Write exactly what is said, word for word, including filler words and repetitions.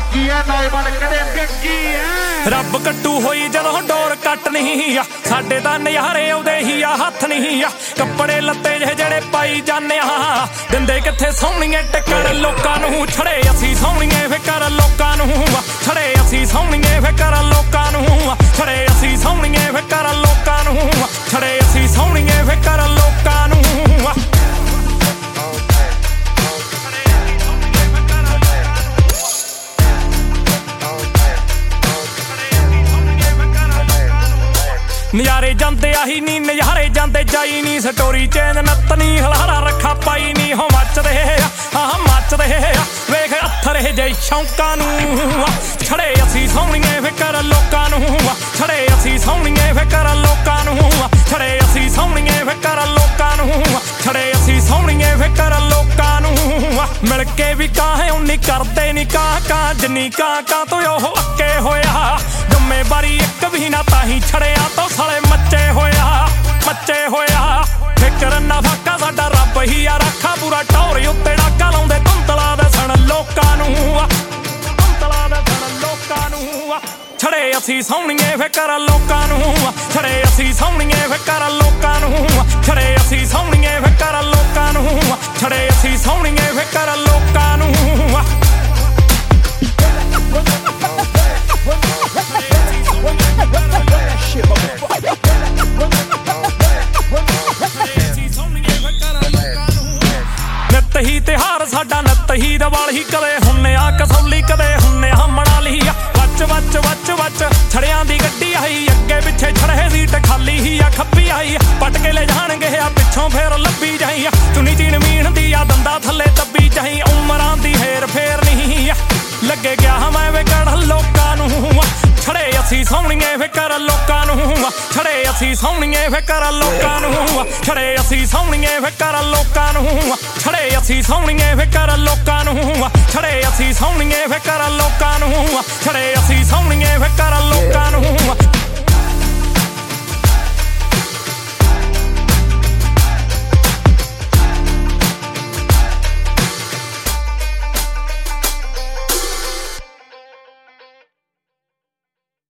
ਗੱਗੀ ਐ ਨੌਜਵਾਨ ਕਦੇ ਗੱਗੀ ਐ ਰੱਬ ਕੱਟੂ ਹੋਈ ਜਦੋਂ ਡੋਰ ਕੱਟ ਨਹੀਂ ਆ ਸਾਡੇ ਤਾਂ ਨਜ਼ਾਰੇ ਆਉਦੇ ਹੀ ਆ ਹੱਥ ਨਹੀਂ ਆ ਕੱਪੜੇ ਲੱਤੇ ਜਿਹੇ ਜਿਹੜੇ ਪਾਈ ਜਾਂਦੇ ਆ ਦਿੰਦੇ ਕਿੱਥੇ ਸੋਹਣੀਏ ਟੱਕਰ ਲੋਕਾਂ ਨੂੰ ਛੜੇ ਅਸੀਂ ਸੋਹਣੀਏ ਫਿਕਰ ਲੋਕਾਂ ਨੂੰ ਛੜੇ ਅਸੀਂ ਸੋਹਣੀਏ ਫਿਕਰ ਲੋਕਾਂ ਨੂੰ ਛੜੇ ਅਸੀਂ ਸੋਹਣੀਏ ਫਿਕਰ ਲੋਕਾਂ ਨੂੰ ਛੜੇ ਅਸੀਂ ਸੋਹਣੀਏ ਫਿਕਰ ਲੋਕਾਂ ਨੂੰ ਨਜ਼ਾਰੇ ਜਾਂਦੇ ਆਹੀ ਨੀ ਨਜ਼ਾਰੇ ਜਾਂਦੇ ਜਾਈ ਨੀ ਸਟੋਰੀ ਚੇਂਜ ਨੱਤ ਨੀ ਹਲਾਰਾ ਰੱਖਾ ਪਾਈ ਨੀ ਹੋ ਮੱਚਦੇ ਆ ਹਾਂ ਮੱਚਦੇ ਆ ਵੇਖ ਅੱਥਰ ਜੇ ਸ਼ੌਂਕਾਂ ਨੂੰ ਛੜੇ ਅਸੀਂ ਸੋਹਣੀਏ ਫਿਕਰ ਲੋਕਾਂ ਨੂੰ ਛੜੇ ਅਸੀਂ ਸੋਹਣੀਏ ਫਿਕਰ ਲੋਕਾਂ ਨੂੰ ਛੜੇ ਅਸੀਂ ਸੋਹਣੀਏ ਫਿਕਰ ਲੋਕਾਂ ਨੂੰ ਛੜੇ ਅਸੀਂ ਸੋਹਣੀਏ ਫਿਕਰ ਲੋਕਾਂ ਨੂੰ ਮਿਲ ਕੇ ਵੀ ਕਾਹੇ ਉਨੀ ਕਰਦੇ ਨੀ ਕਾਹ ਕਾਹ ਜਿੰਨੀ ਕਾਹ ਕਾਹ ਤੋਂ ਉਹ ਅੱਕੇ ਹੋਇਆ ਜ਼ਿੰਮੇਵਾਰੀ ਇੱਕ ਵੀ ਨਾ ਤਾਹੀਂ ਛੜਿਆ ਤੋਂ ਸਾਲੇ ਮੱਚੇ ਹੋਇਆ ਮੱਚੇ ਹੋਇਆ ਫਿਕਰ ਨਾ ਫਾਕਾ ਸਾਡਾ ਰੱਬ ਹੀ ਆ ਰਾਖਾ ਪੂਰਾ ਟੌਰ ਉੱਤੇ ਡਾਕਾ ਲਾਉਂਦੇ ਧੁੰਦਲਾ ਦੇ ਸਣ ਲੋਕਾਂ ਨੂੰ ਧੁੰਦਲਾ ਦੇ ਸਣ ਲੋਕਾਂ ਨੂੰ ਛੜੇ ਅਸੀਂ ਸੋਹਣੀਏ ਫਿਕਰ ਲੋਕਾਂ ਨੂੰ ਛੜੇ ਅਸੀਂ ਸੋਹਣੀਏ ਫਿਕਰ ਲੋਕਾਂ ਨੂੰ ਛੜੇ ਅਸੀਂ ਸੋਹਣੀਏ ਫਿਕਰ ਲੋਕਾਂ ਨੂੰ ਛੜੇ ਅਸੀਂ ਸੋਹਣੀਏ ਫਿਕਰ ਲੋਕਾਂ ਨੂੰ ਨਿੱਤ ਹੀ ਤਿਉਹਾਰ ਸਾਡਾ ਨਿੱਤ ਹੀ ਦੀਵਾਲੀ ਕਦੇ ਹੁੰਨੇ ਆ ਕਸੌਲੀ ਕਦੇ ਹੁੰਨੇ ਆ ਮਨਾਲੀ ਵੱਚ ਵੱਚ ਵੱਚ ਵੱਚ ਛੜਿਆਂ ਦੀ ਗੱਡੀ ਆਈ ਅੱਗੇ ਪਿੱਛੇ ਛੜੇ ਦੀ ਟਖਾਲੀ ਹੀ ਆ ਖੱਬੀ ਆਈ ਪੱਟ ਕੇ ਲੈ ਜਾਣਗੇ ਆ ਪਿੱਛੋਂ ਫੇਰ ਲੱਭੀ ਜਾਈ ਚੁਣੀ ਚੀਨ ਮੀਣ ਦੀ ਆ ਦੰਦਾ ਥੱਲੇ ਦੱਬੀ ਜਾਈ ਉਮਰਾਂ ਦੀ ਹੇਰ ਫੇਰ ਨਹੀਂ ਲੱਗੇ ਗਿਆ ਮੈਂ ਵਿਗੜ ਲੋਕਾਂ ਨੂੰ ਛੜੇ ਅਸੀਂ ਸੋਹਣੀਏ ਫਿਕਰ ਲੋਕਾਂ ਨੂੰ ਛੜੇ ਅਸੀਂ ਸੋਹਣੀਏ ਫਿਕਰ ਲੋਕਾਂ ਨੂੰ ਛੜੇ ਅਸੀਂ ਸੋਹਣੀਏ ਫਿਕਰ ਲੋਕਾਂ ਨੂੰ ਛੜੇ ਅਸੀਂ ਸੋਹਣੀਏ ਫਿਕਰ ਲੋਕਾਂ ਨੂੰ ਛੜੇ ਅਸੀਂ ਸੋਹਣੀਏ ਫਿਕਰ ਲੋਕਾਂ ਨੂੰ ਛੜੇ ਅਸੀਂ ਸੋਹਣੀਏ ਫਿਕਰ ਲੋਕਾਂ ਨੂੰ